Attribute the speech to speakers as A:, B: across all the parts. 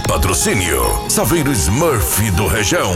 A: Patrocínio Saveiro Smurf do Região.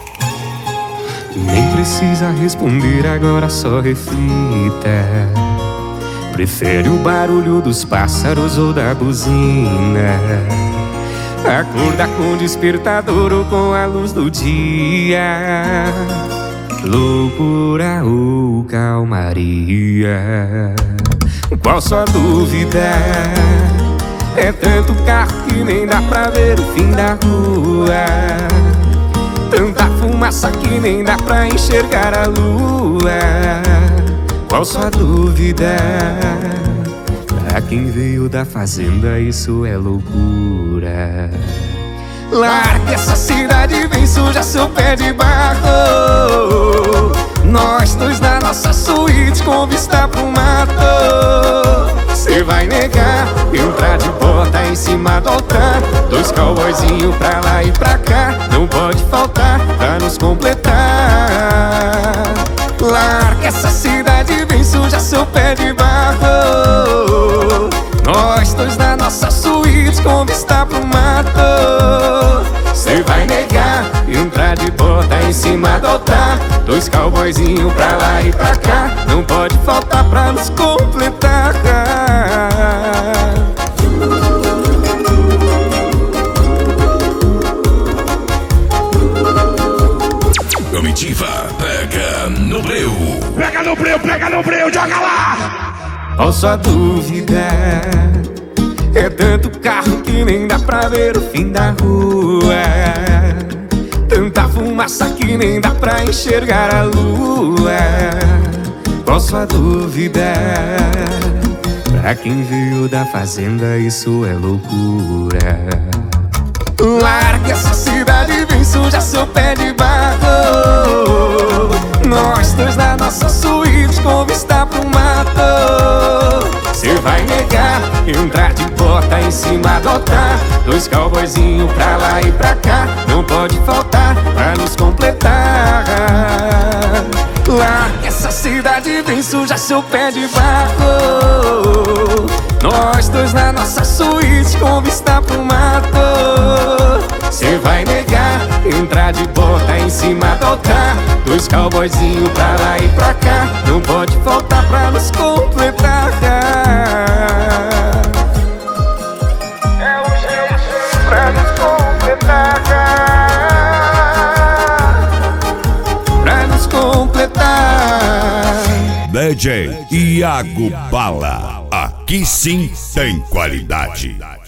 B: Nem precisa responder agora, só reflita. Prefere o barulho dos pássaros ou da buzina? Acordar com o despertador ou com a luz do dia? Loucura ou calmaria? Qual sua dúvida? É tanto carro que nem dá pra ver o fim da rua. Tanta fumaça que nem dá pra enxergar a lua. Qual sua dúvida? Pra quem veio da fazenda isso é loucura. Largue essa cidade, vem suja seu pé de barro. Nós dois na nossa suíte com vista pro mato. Cê vai negar, entrar de bota em cima do altar. Dois cowboyzinhos pra lá e pra cá, não pode faltar pra nos completar. Larga essa cidade, vem suja seu pé de barro. Nós dois na nossa suíte com vista pro mato. Cê vai negar, entrar de bota em cima do altar. Dois cowboyzinhos pra lá e pra cá, não pode faltar pra nos completar.
A: Comitiva pega no breu.
C: Pega no breu, pega no breu, joga lá!
B: Qual sua dúvida? É tanto carro que nem dá pra ver o fim da rua. Tanta fumaça que nem dá pra enxergar a lua. Qual sua dúvida? Pra quem veio da fazenda isso é loucura. Larga essa cidade, vem suja seu pé de barro. Nós dois na nossa suíte com vista pro mato. Cê vai negar, entrar de bota em cima do altar. Dois cowboyzinhos pra lá e pra cá, não pode faltar pra nos completar. Larga essa cidade, vem suja seu pé de barro. Nós dois na nossa suíte com vista pro mato. Cê vai negar, entrar de bota em cima do altar. Dois cowboyzinhos pra lá e pra cá, não pode faltar pra nos completar. É o jeito pra nos completar. Pra nos completar.
A: DJ Iago Bala, aqui sim tem qualidade.